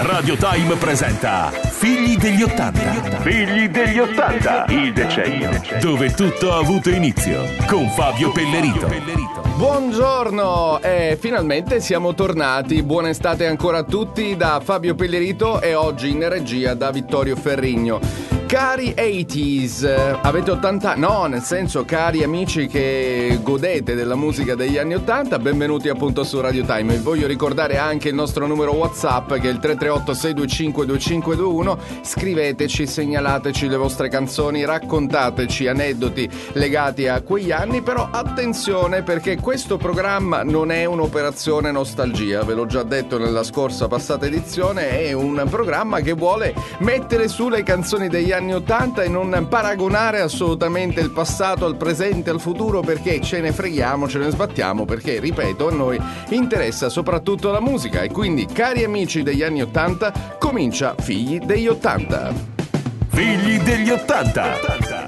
Radio Time presenta Figli degli 80. Figli degli 80, il decennio dove tutto ha avuto inizio, con Fabio Pellerito. Buongiorno, finalmente siamo tornati. Buona estate ancora a tutti da Fabio Pellerito e oggi in regia da Vittorio Ferrigno. Cari 80s, avete 80 anni? No, nel senso, cari amici che godete della musica degli anni 80, benvenuti appunto su Radio Time. E voglio ricordare anche il nostro numero WhatsApp, che è il 338-625-2521. Scriveteci, segnalateci le vostre canzoni, raccontateci aneddoti legati a quegli anni. Però attenzione, perché questo programma non è un'operazione nostalgia, ve l'ho già detto nella scorsa passata edizione. È un programma che vuole mettere su le canzoni degli anni 80 e non paragonare assolutamente il passato al presente, al futuro, perché ce ne freghiamo, ce ne sbattiamo, perché, ripeto, a noi interessa soprattutto la musica. E quindi, cari amici degli anni 80, comincia Figli degli 80. Figli degli 80.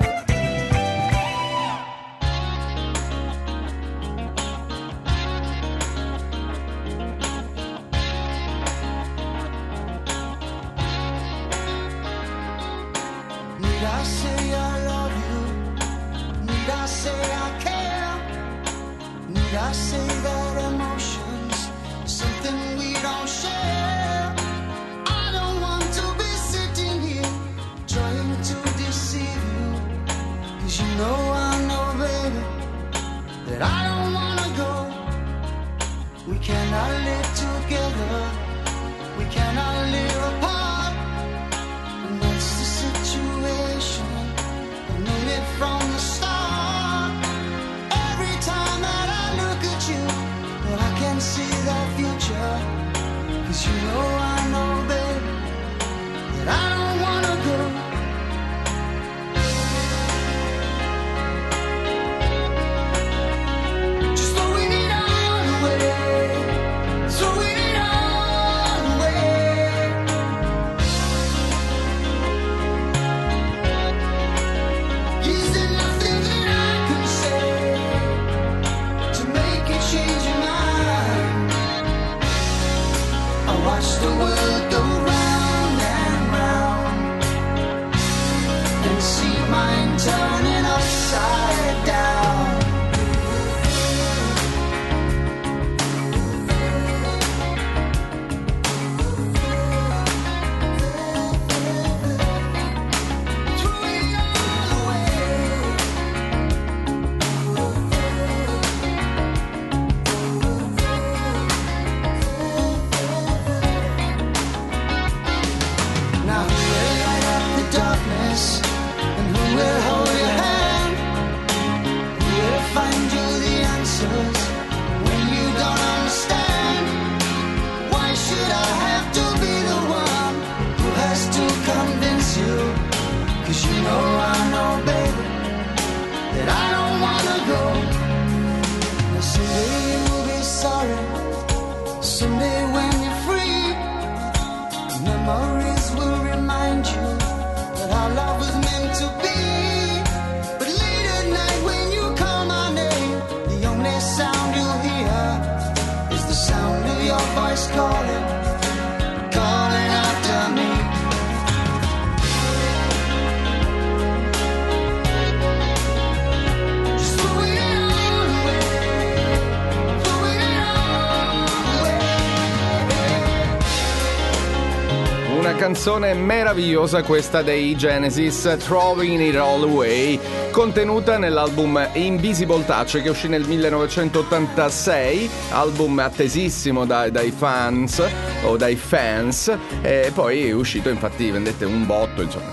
Canzone meravigliosa questa dei Genesis, Throwing It All Away, contenuta nell'album Invisible Touch, che uscì nel 1986, album attesissimo dai fans o dai fans, e poi è uscito, infatti vendette un botto, insomma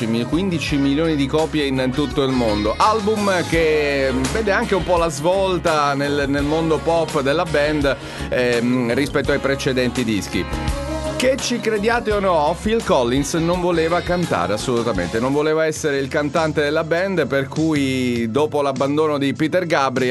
15 milioni di copie in tutto il mondo. Album che vede anche un po' la svolta nel mondo pop della band rispetto ai precedenti dischi. Che ci crediate o no, Phil Collins non voleva cantare assolutamente, non voleva essere il cantante della band, per cui dopo l'abbandono di Peter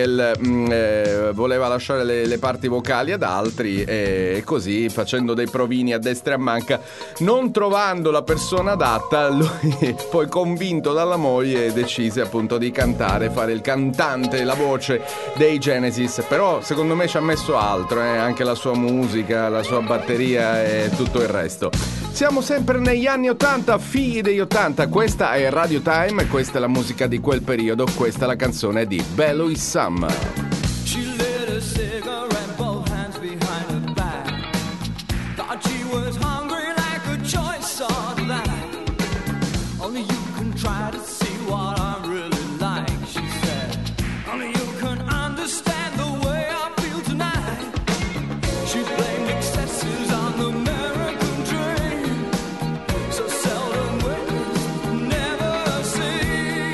Gabriel voleva lasciare le parti vocali ad altri, e così, facendo dei provini a destra e a manca, non trovando la persona adatta, lui poi, convinto dalla moglie, decise appunto di cantare, fare il cantante, la voce dei Genesis. Però secondo me ci ha messo altro, anche la sua musica, la sua batteria e tutto il resto. Siamo sempre negli anni 80, figli degli 80. Questa è Radio Time, questa è la musica di quel periodo, questa è la canzone di Belouis Summer. She lit a cigarette, both hands behind her back. Thought she was hungry like a choice of that. Only you can try to see what I'm really like, she said. Only you can understand the way I feel tonight. She blamed excesses on the American dream. So seldom witnessed, never seen.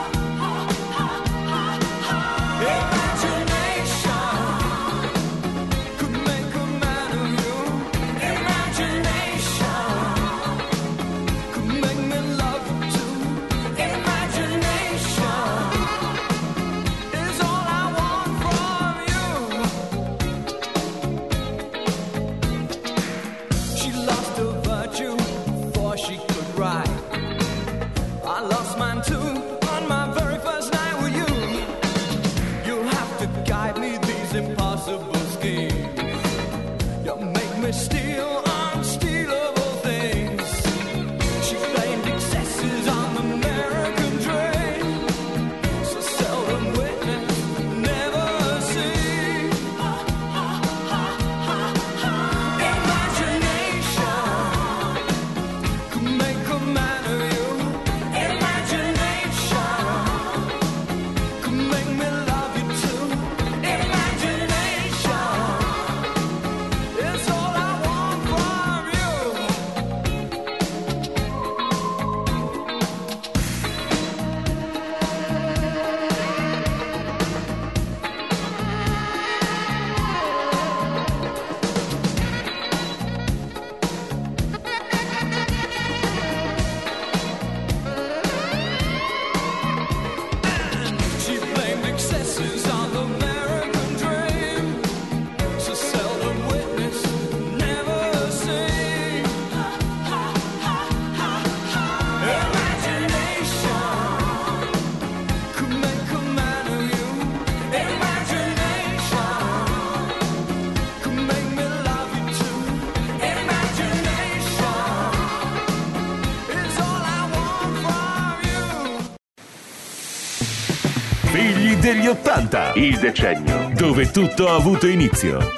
Figli degli 80, il decennio dove tutto ha avuto inizio.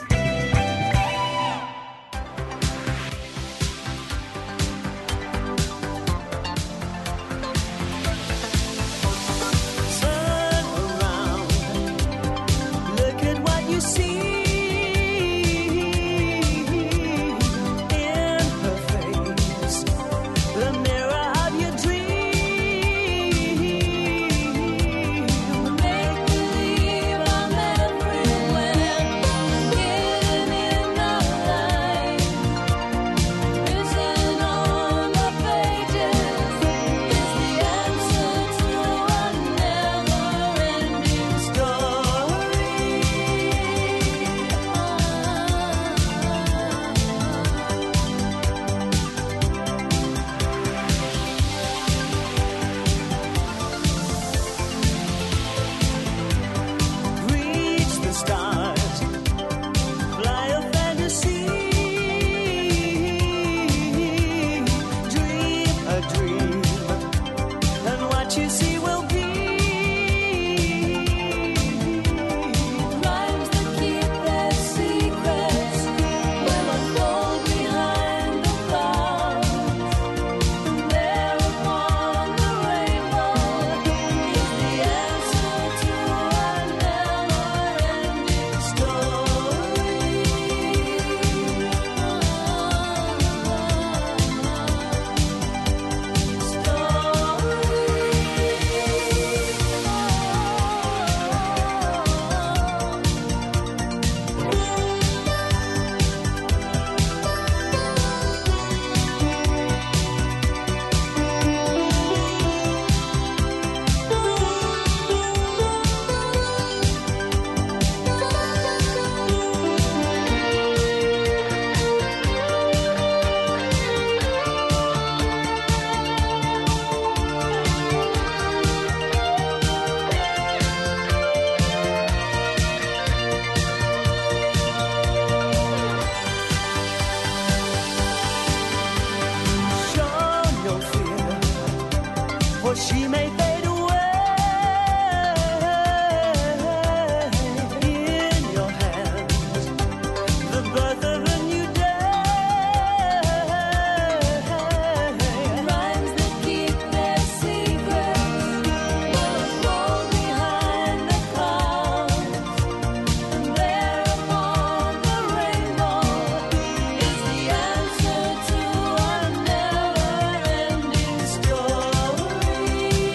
Make believe I'm everywhere. or she may fade away. In your hands, the birth of a new day. Rhymes that keep their secrets will fall behind the clouds, and there upon the rainbow is the answer to a never-ending story.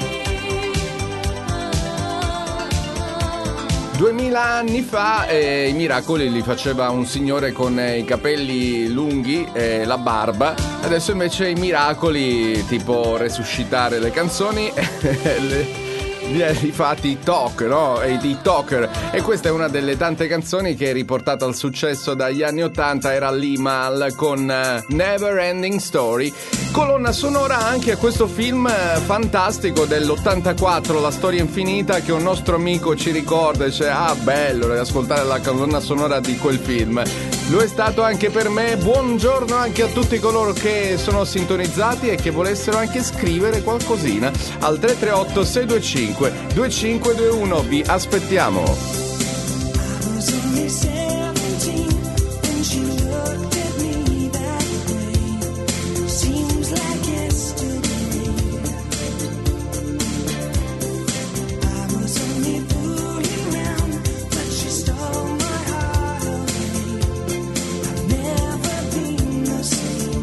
2000 anni fa i Miracoli li faceva un signore con i capelli lunghi e la barba. Adesso invece i Miracoli, tipo resuscitare le canzoni, li ha rifatti i talk, no? E i TikToker. E questa è una delle tante canzoni che è riportata al successo dagli anni 80. Era Limahl con Never Ending Story. Colonna sonora anche a questo film fantastico dell'84, La storia infinita, che un nostro amico ci ricorda e dice: ah, bello ascoltare la colonna sonora di quel film. Lo è stato anche per me. Buongiorno anche a tutti coloro che sono sintonizzati e che volessero anche scrivere qualcosina al 338 625 2521. Vi aspettiamo. I was only 17 when she looked at me that way. Seems like yesterday. I was only fooling around, but she stole my heart away. I've never been the same.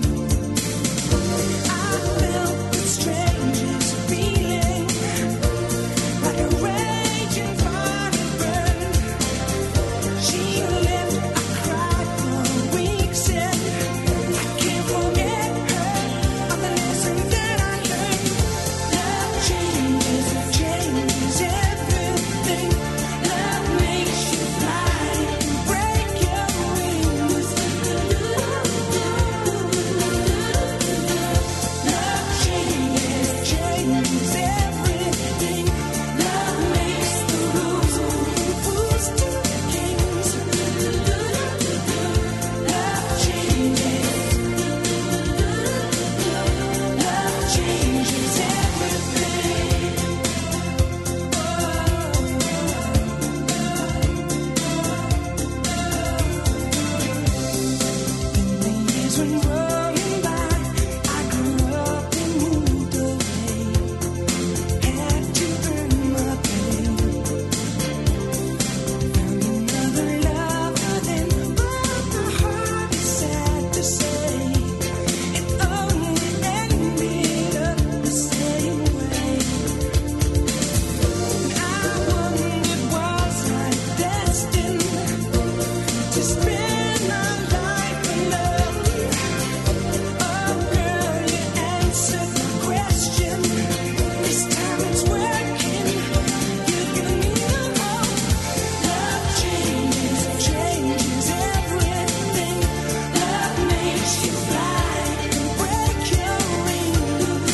I felt the strangest feeling, like a raging fire burn. She left, I cried for weeks, and I can't forget her, all the lessons that I learned. Love changes everything. Love makes you fly and break your wings. Love changes everything. Love makes the rules from fools to kings. Love changes everything. The years went rolling by, I grew up and moved away. Had to earn my pay. Found another lover then, but my heart is sad to say it only ended up the same way. And I wondered, was I destined to spend my life alone? Oh girl, you answered my question. This time it's working. You've given me the hope. Love changes everything. Love makes you fly and break your wings.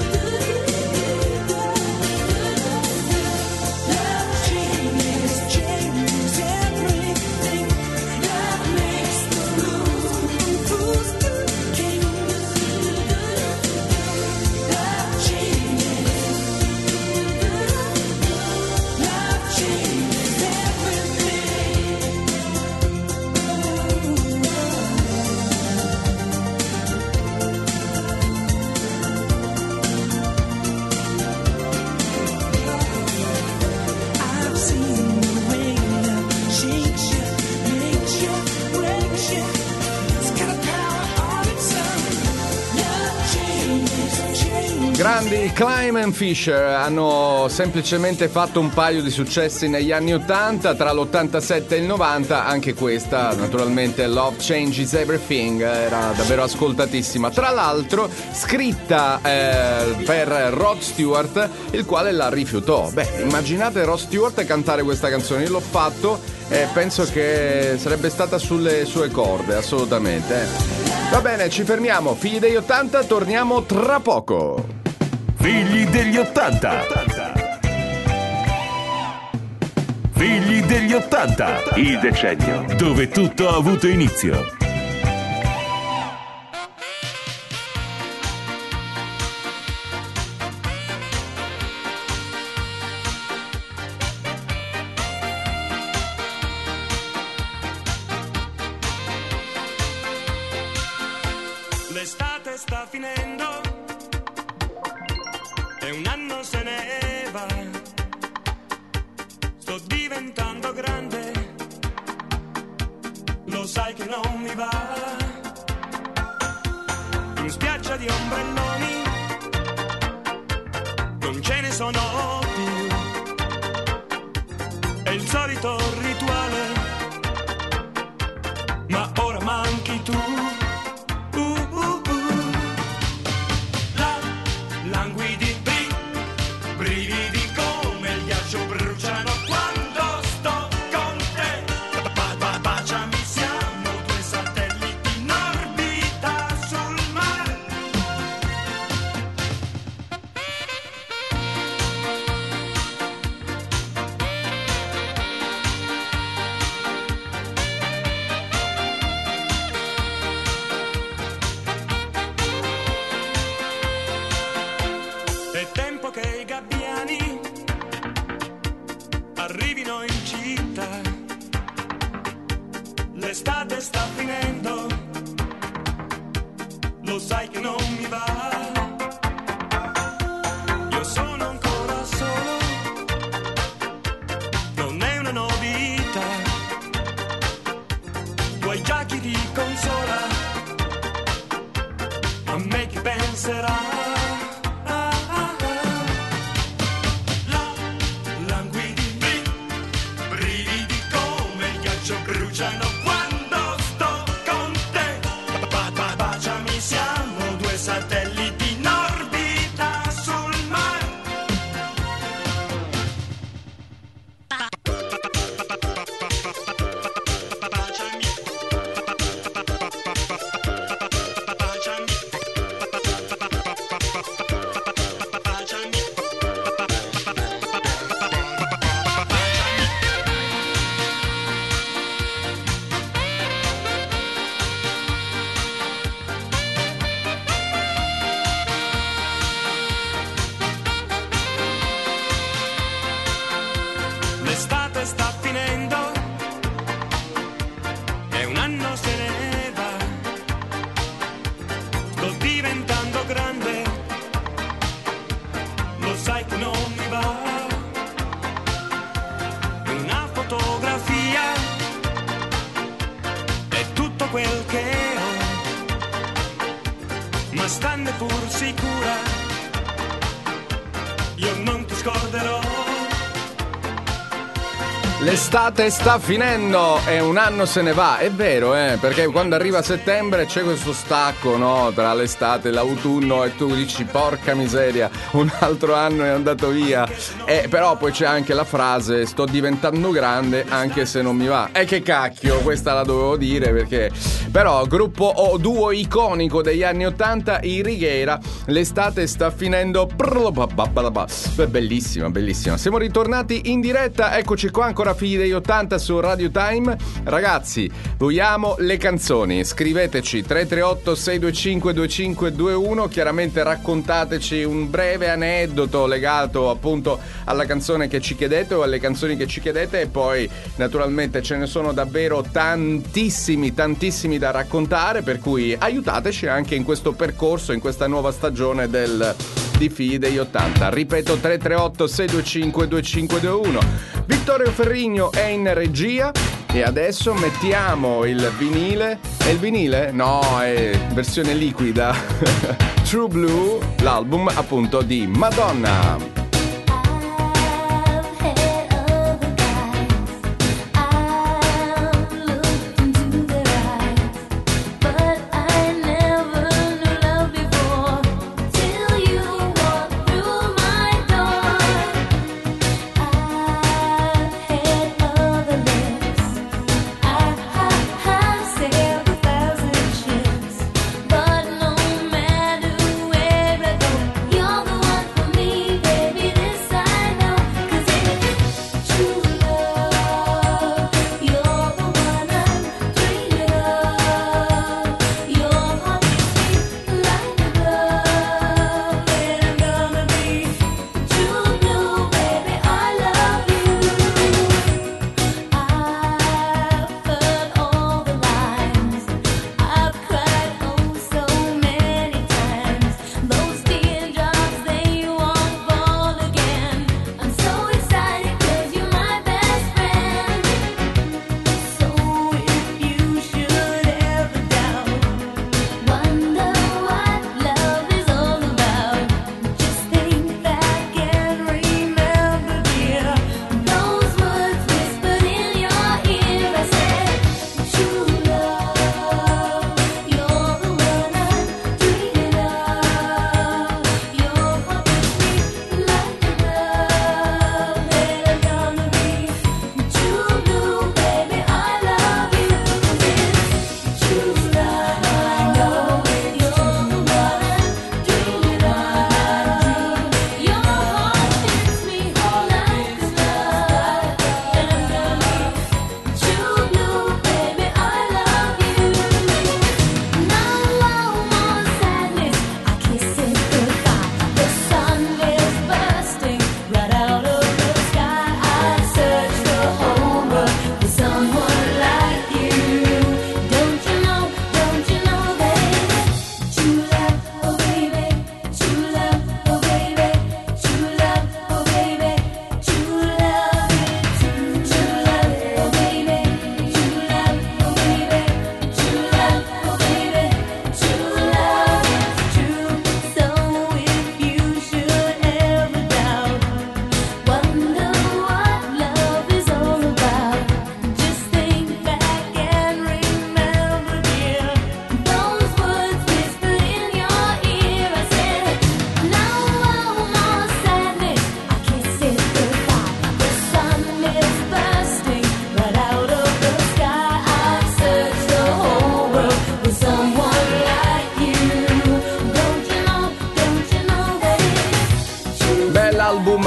Love changes everything. Love makes the rules from fools to kings. Love changes everything. I've seen the way love shakes you, makes you, breaks you. It's got a power of its own. Love changes. Grandi Clyman Fisher hanno semplicemente fatto un paio di successi negli anni 80, tra l'87 e il 90, anche questa naturalmente Love Changes Everything era davvero ascoltatissima, tra l'altro scritta per Rod Stewart, il quale la rifiutò. Beh, immaginate Rod Stewart cantare questa canzone. Io l'ho fatto e penso che sarebbe stata sulle sue corde, assolutamente. Va bene, ci fermiamo. Figli degli 80, torniamo tra poco. Figli degli 80. Figli degli 80, il decennio dove tutto ha avuto inizio. L'estate sta finendo e un anno se ne va. Sto diventando grande, lo sai che non mi va. In spiaggia di ombrelloni non ce ne sono più. È il solito rituale, ma ora manchi tu. Languidi, brividi come il ghiaccio bruciano quando sto con te. Baciami, siamo due satelliti in orbita sul mare. È tempo che i gabbiani arrivino in città. L'estate sta finendo, lo sai che non mi va. Io sono ancora solo, non è una novità. Tu hai già chi ti consola, a me chi penserà. Languidi, brividi come il ghiaccio bruciano quando sto con te. Baciami, siamo due satelliti in orbita sul mare. Baciami, l'estate sta finendo e un anno se ne va. Sto diventando grande, lo sai che non mi va. Una fotografia è tutto quel che ho, ma stanne pur sicura, io non ti scorderò. L'estate sta finendo e un anno se ne va, è vero, perché quando arriva settembre c'è questo stacco, no, tra l'estate e l'autunno e tu dici porca miseria, un altro anno è andato via. Però poi c'è anche la frase sto diventando grande anche se non mi va. E che cacchio, questa la dovevo dire perché però gruppo o duo iconico degli anni 80, i Righiera, l'estate sta finendo. Bellissima, bellissima. Siamo ritornati in diretta, eccoci qua ancora figli degli 80 su Radio Time. Ragazzi, vogliamo le canzoni, scriveteci 338 625 2521, chiaramente raccontateci un breve aneddoto legato appunto alla canzone che ci chiedete o alle canzoni che ci chiedete, e poi naturalmente ce ne sono davvero tantissimi da raccontare, per cui aiutateci anche in questo percorso, in questa nuova stagione di figli degli 80. Ripeto 338 625 2521. Vittorio Ferrigno è in regia e adesso mettiamo il vinile. È il vinile? No, è versione liquida. True Blue, l'album appunto di Madonna. But no matter where I go, you're the one for me, baby.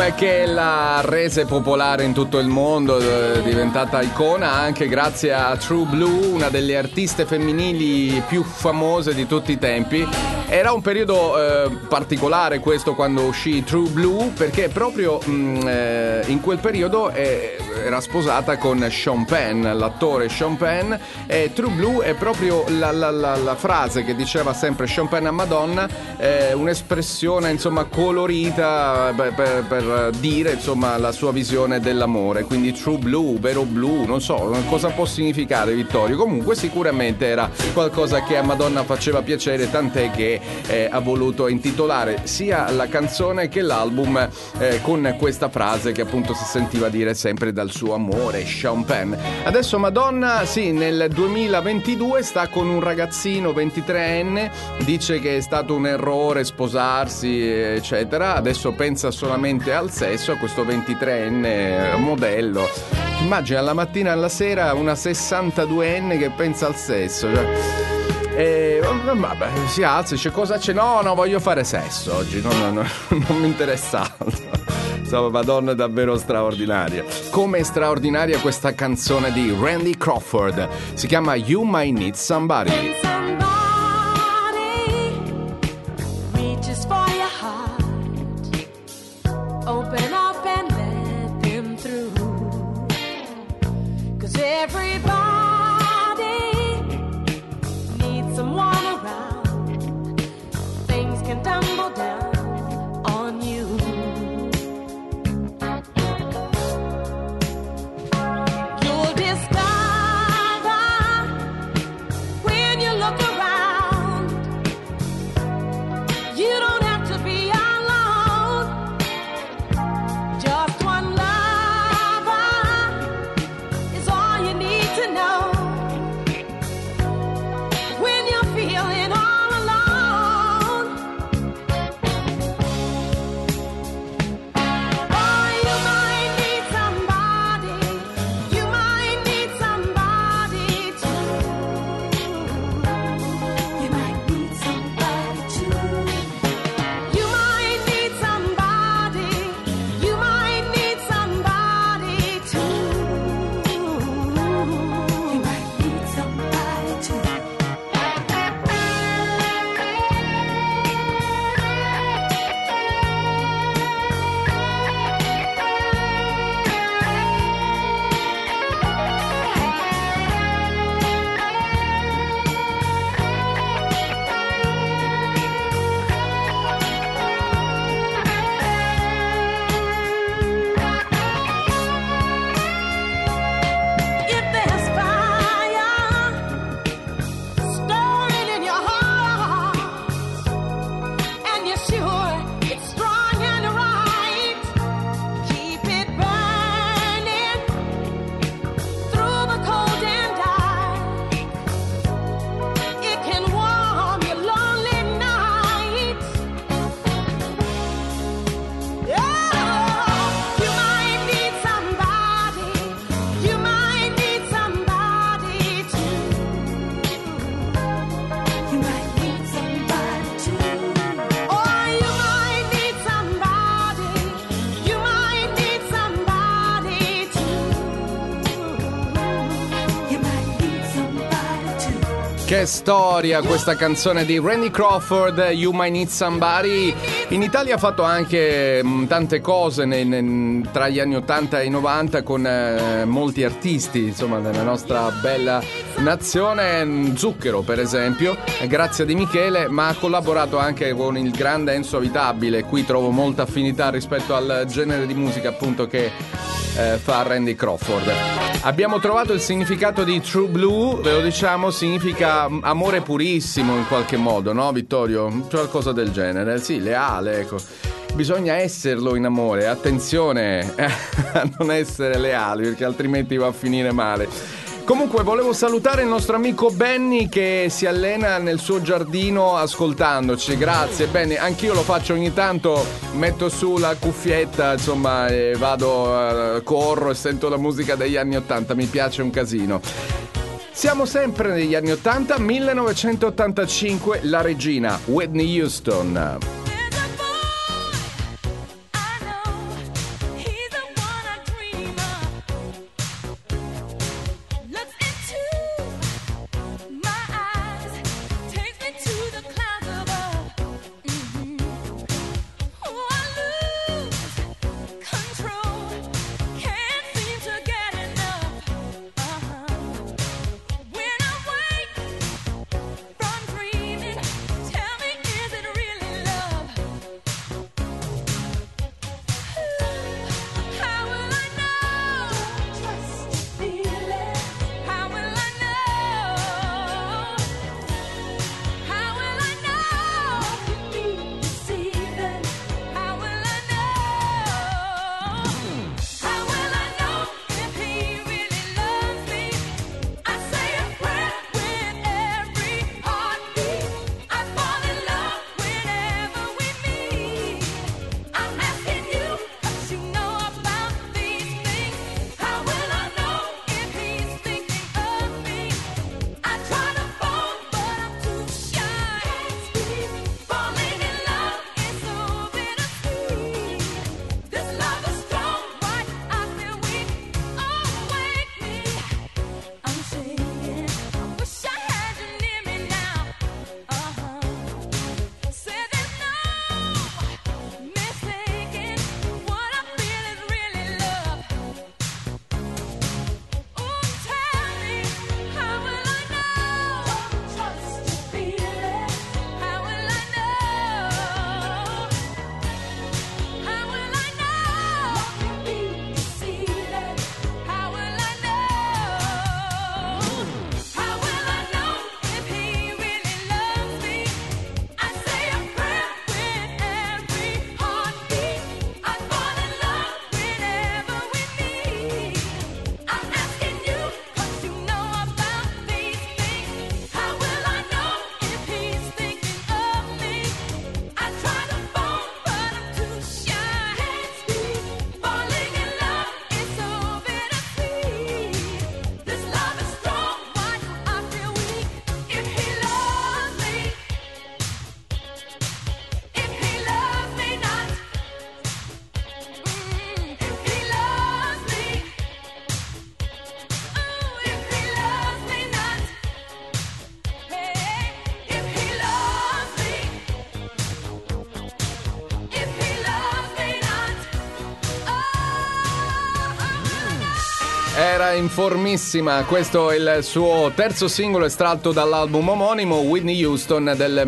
che la rese popolare in tutto il mondo, è diventata icona anche grazie a True Blue, una delle artiste femminili più famose di tutti i tempi. Era un periodo particolare questo quando uscì True Blue, perché proprio in quel periodo era sposata con Sean Penn, l'attore Sean Penn, e True Blue è proprio la frase che diceva sempre Sean Penn a Madonna, un'espressione insomma colorita per dire insomma la sua visione dell'amore. Quindi True Blue, vero blu, non so cosa può significare, Vittorio. Comunque sicuramente era qualcosa che a Madonna faceva piacere, tant'è che ha voluto intitolare sia la canzone che l'album con questa frase che appunto si sentiva dire sempre dal suo amore, Sean Penn. Adesso Madonna, sì, nel 2022 sta con un ragazzino 23enne, dice che è stato un errore sposarsi, eccetera. Adesso pensa solamente al sesso, a questo 23enne modello. Immagina la mattina e alla sera una 62enne che pensa al sesso, cioè. Vabbè, si alza, dice cosa c'è? No, voglio fare sesso oggi, non mi interessa altro. Insomma, Madonna è davvero straordinaria. Come è straordinaria questa canzone di Randy Crawford, si chiama You Might Need Somebody. Somebody reaches for your heart. Open up and let them through. 'Cause everybody needs someone around. Things can tumble down on you. You'll discover when you look around, you don't have to be alone. Just one lover is all you need to know. When you're feeling all alone, oh, you might need somebody. You might need somebody too. You might need somebody too. You might need somebody. You might need somebody too. You might need somebody too. If there's fire stirring in your heart, and you're sure it's strong and right, keep it burning through the cold and dark. It can warm your lonely nights. Oh, you might need somebody. You might need somebody too. You might need somebody too. Oh, you might need somebody. You might need somebody too. You might need somebody too. Che storia questa canzone di Randy Crawford, You Might Need Somebody. In Italia ha fatto anche tante cose tra gli anni 80 e i 90 con molti artisti, insomma, della nostra bella nazione. Zucchero, per esempio, grazie a Di Michele, ma ha collaborato anche con il grande Enzo Avitabile. Qui trovo molta affinità rispetto al genere di musica appunto che fa Randy Crawford. Abbiamo trovato il significato di True Blue, ve lo diciamo, significa amore purissimo in qualche modo, no Vittorio? Qualcosa del genere, sì, leale, ecco. Bisogna esserlo in amore, attenzione a non essere leali perché altrimenti va a finire male. Comunque volevo salutare il nostro amico Benny che si allena nel suo giardino ascoltandoci. Grazie Benny, anch'io lo faccio ogni tanto, metto su la cuffietta, insomma, e vado, corro e sento la musica degli anni 80, mi piace un casino. Siamo sempre negli anni 80, 1985, la regina Whitney Houston. There's a boy I know era in formissima. Questo è il suo terzo singolo estratto dall'album omonimo, Whitney Houston del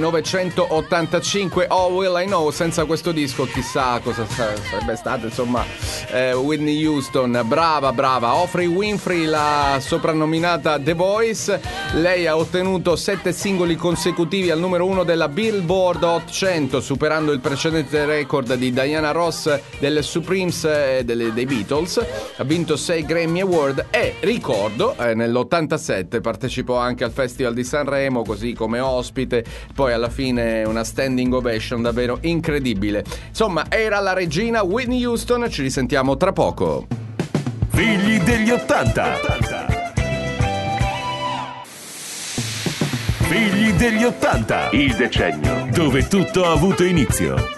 1985. Oh, Will I Know. Senza questo disco chissà cosa sarebbe stato, insomma. Whitney Houston, brava. Oprah Winfrey, la soprannominata The Voice. Lei ha ottenuto 7 singoli consecutivi al numero 1 della Billboard Hot 100, superando il precedente record di Diana Ross delle Supremes dei Beatles. Ha vinto 6 Grammy Award e ricordo nell'87 partecipò anche al Festival di Sanremo così come ospite, poi alla fine una standing ovation davvero incredibile. Insomma, era la regina Whitney Houston. Ci risentiamo tra poco. Figli degli 80. Figli degli 80, il decennio dove tutto ha avuto inizio.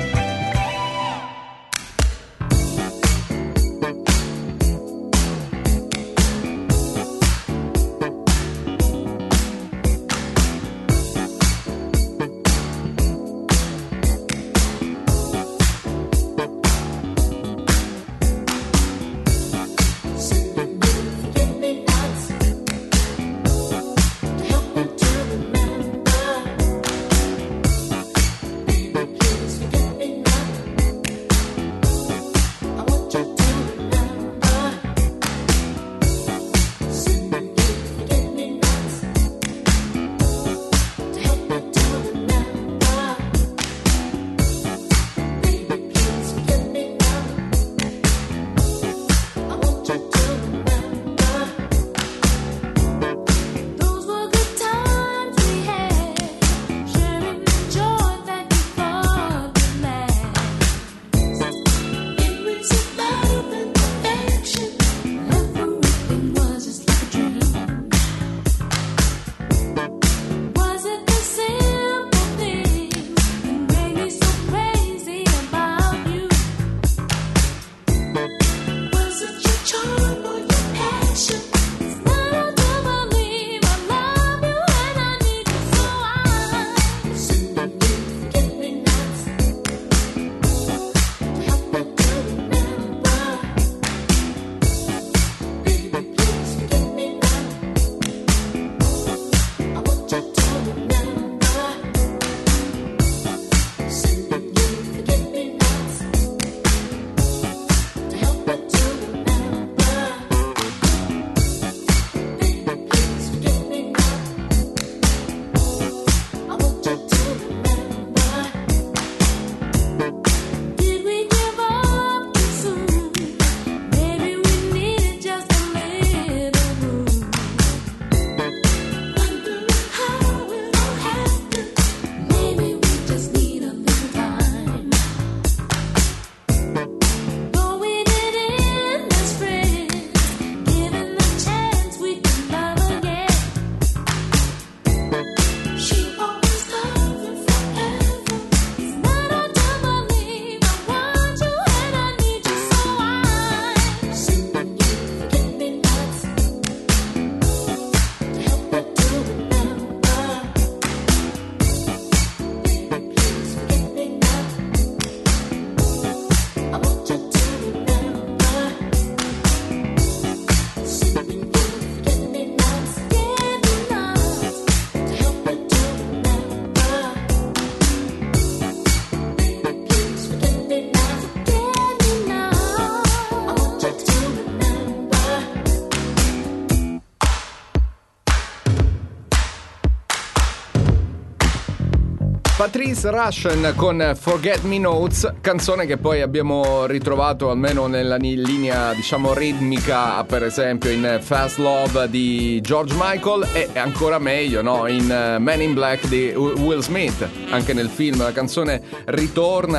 Patrice Rushen con Forget Me Notes, canzone che poi abbiamo ritrovato almeno nella linea diciamo ritmica, per esempio in Fast Love di George Michael, e ancora meglio, no, in Man in Black di Will Smith. Anche nel film la canzone ritorna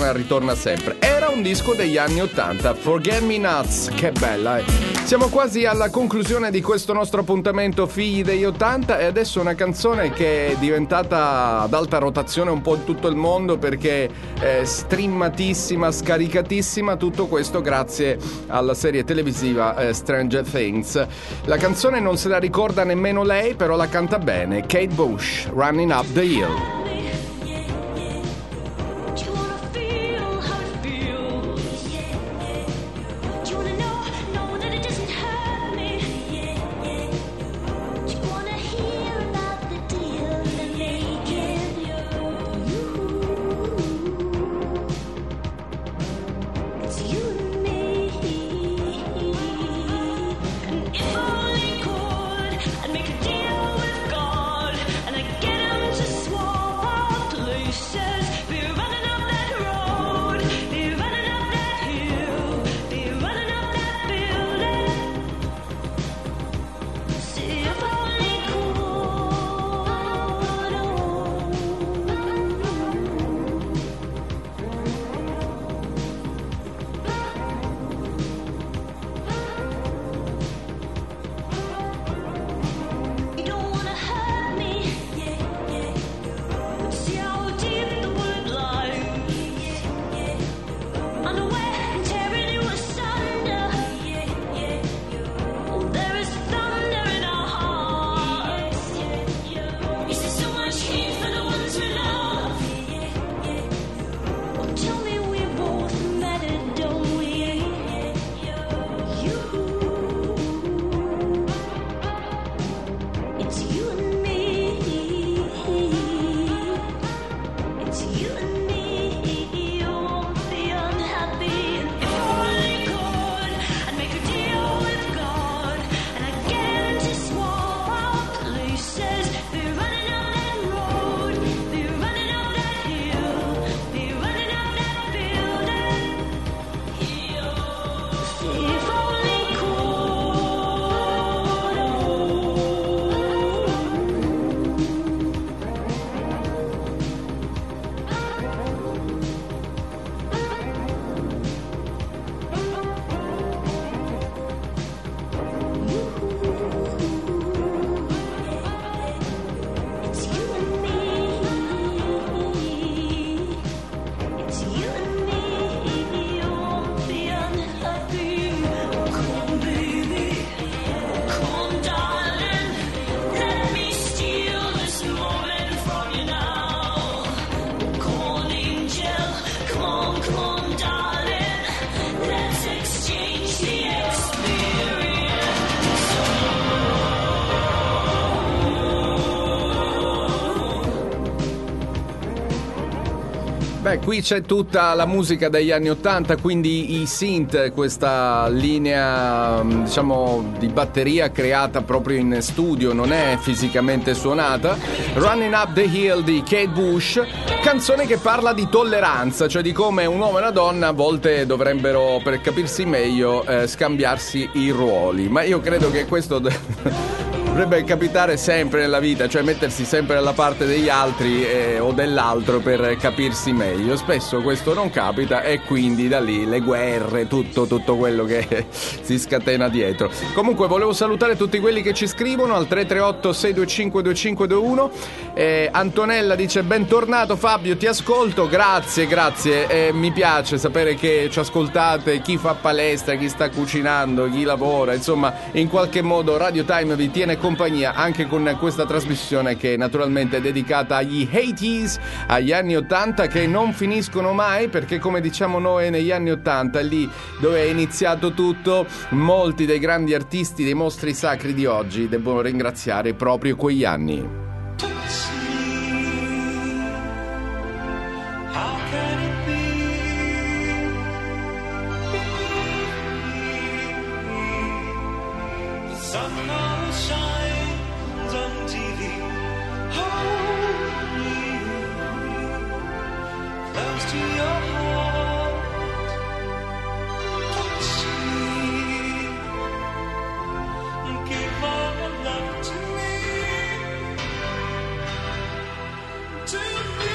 sempre. Era un disco degli anni 80, Forget Me Nuts, che bella, eh. Siamo quasi alla conclusione di questo nostro appuntamento Figli degli 80 e adesso una canzone che è diventata ad alta rotazione un po' in tutto il mondo perché è streamatissima, scaricatissima, tutto questo grazie alla serie televisiva Stranger Things. La canzone non se la ricorda nemmeno lei, però la canta bene, Kate Bush, Running Up the Hill. Do you wanna feel how it feels? Do you wanna know that it doesn't hurt? Beh, qui c'è tutta la musica degli anni 80, quindi i synth, questa linea diciamo di batteria creata proprio in studio, non è fisicamente suonata. Running Up the Hill di Kate Bush, canzone che parla di tolleranza, cioè di come un uomo e una donna a volte dovrebbero, per capirsi meglio, scambiarsi i ruoli. Ma io credo che questo dovrebbe capitare sempre nella vita, cioè mettersi sempre dalla parte degli altri o dell'altro per capirsi meglio. Spesso questo non capita e quindi da lì le guerre, tutto quello che si scatena dietro. Comunque volevo salutare tutti quelli che ci scrivono al 338 625 2521. Antonella dice: bentornato Fabio, ti ascolto, grazie, mi piace sapere che ci ascoltate, chi fa palestra, chi sta cucinando, chi lavora, insomma in qualche modo Radio Time vi tiene compagnia anche con questa trasmissione che naturalmente è dedicata agli 80s, agli anni 80 che non finiscono mai, perché come diciamo noi negli anni 80 è lì dove è iniziato tutto. Molti dei grandi artisti, dei mostri sacri di oggi debbono ringraziare proprio quegli anni. How can it be? The sun always shines on TV. Hold me close to your heart. Touch me and give all your love to me. To me.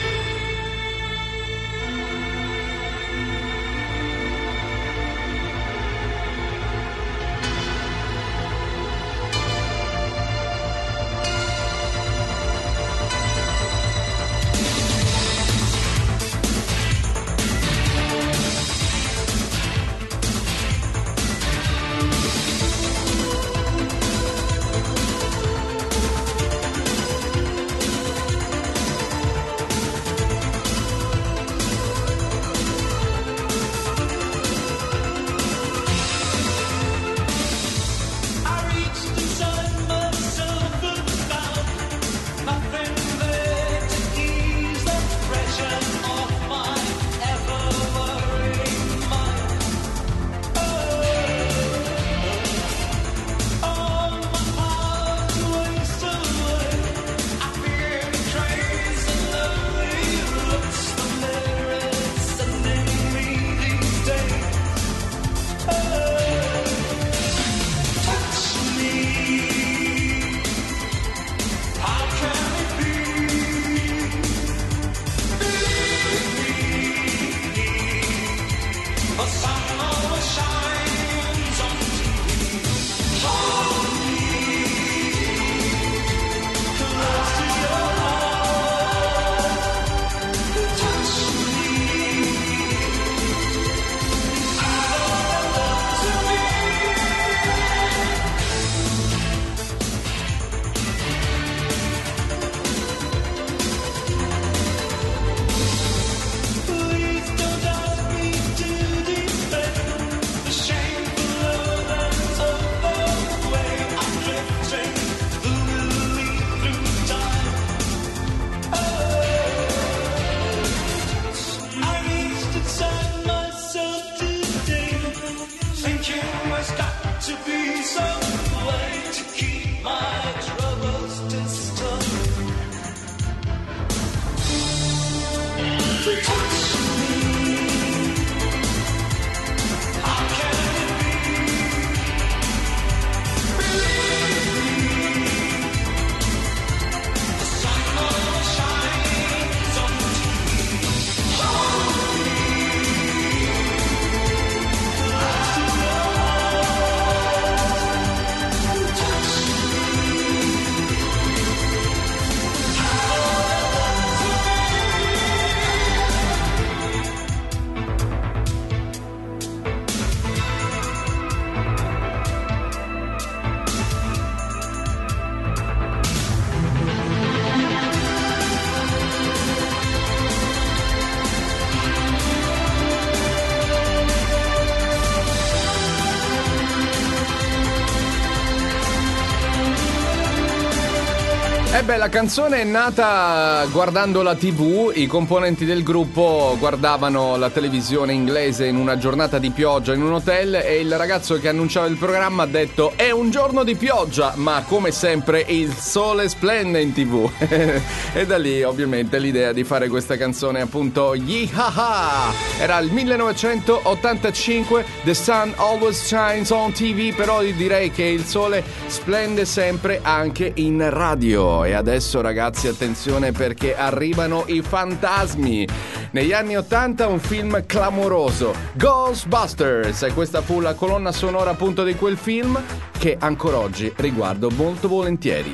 beh, la canzone è nata guardando la TV. I componenti del gruppo guardavano la televisione inglese in una giornata di pioggia in un hotel e il ragazzo che annunciava il programma ha detto: è un giorno di pioggia, ma come sempre il sole splende in TV. E da lì ovviamente l'idea di fare questa canzone, appunto, Yeehaha. Era il 1985, The Sun Always Shines on TV, però direi che il sole splende sempre anche in radio. E adesso, ragazzi, attenzione, perché arrivano i fantasmi. Negli anni 80 un film clamoroso, Ghostbusters, e questa fu la colonna sonora appunto di quel film che ancora oggi riguardo molto volentieri.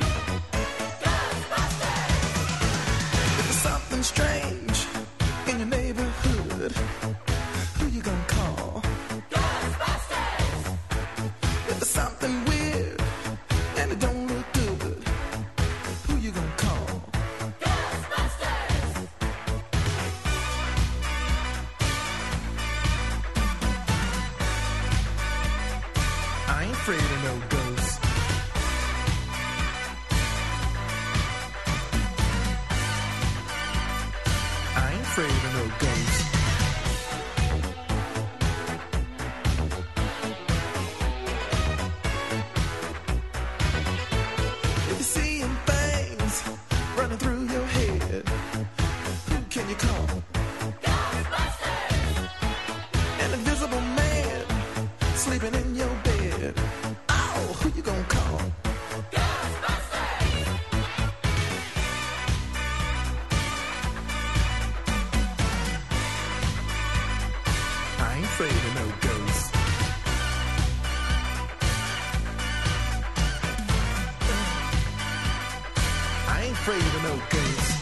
Something strange in your neighborhood. Who you gonna call? Ghostbusters! If there's something weird and it don't look good, who you gonna call? Ghostbusters! I ain't afraid of no ghosts. I ain't afraid of no ghosts. If you're seeing things running through your head, who can you call? Ghostbusters! An invisible man sleeping in your bed. Oh, who you gonna call? Ghostbusters! I ain't afraid of no ghosts. I ain't afraid of no ghosts.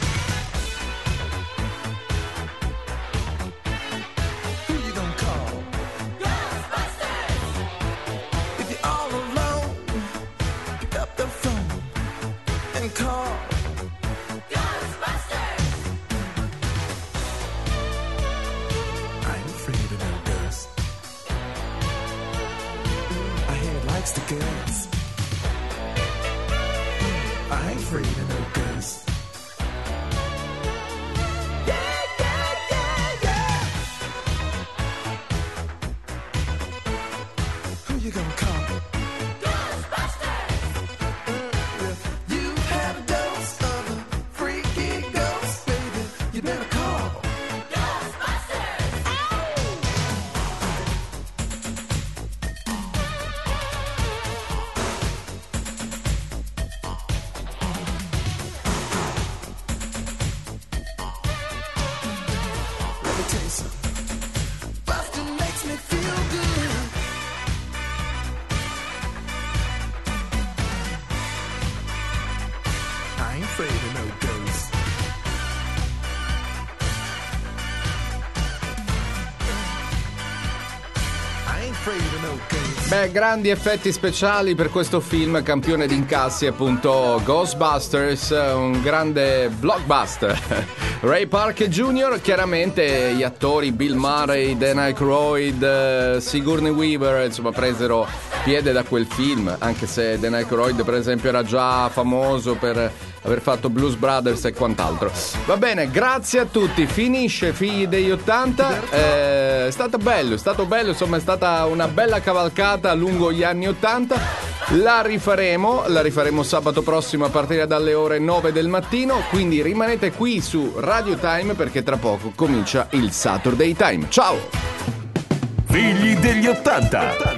Who you gonna call? Ghostbusters! If you're all alone, pick up the phone and call Ghostbusters! I ain't afraid of no ghosts. My head likes the girls. I ain't afraid of no ghosts. Yeah, yeah, yeah, yeah. Who you gonna call? Ghostbusters! You had a dose of a freaky ghost, baby. You better call Ghostbusters! Let me tell you something. Buster makes me feel good. I ain't afraid of no ghosts. I ain't afraid of no ghosts. Beh, grandi effetti speciali per questo film, campione di incassi, appunto, Ghostbusters, un grande blockbuster. Ray Park Jr., chiaramente gli attori Bill Murray, Dan Aykroyd, Sigourney Weaver, insomma, presero piede da quel film, anche se Dan Aykroyd, per esempio, era già famoso per aver fatto Blues Brothers e quant'altro. Va bene, grazie a tutti. Finisce Figli degli 80. È stato bello, insomma, è stata una bella cavalcata lungo gli anni 80. La rifaremo sabato prossimo a partire dalle ore 9 del mattino, quindi rimanete qui su Radio Time perché tra poco comincia il Saturday Time. Ciao! Figli degli 80.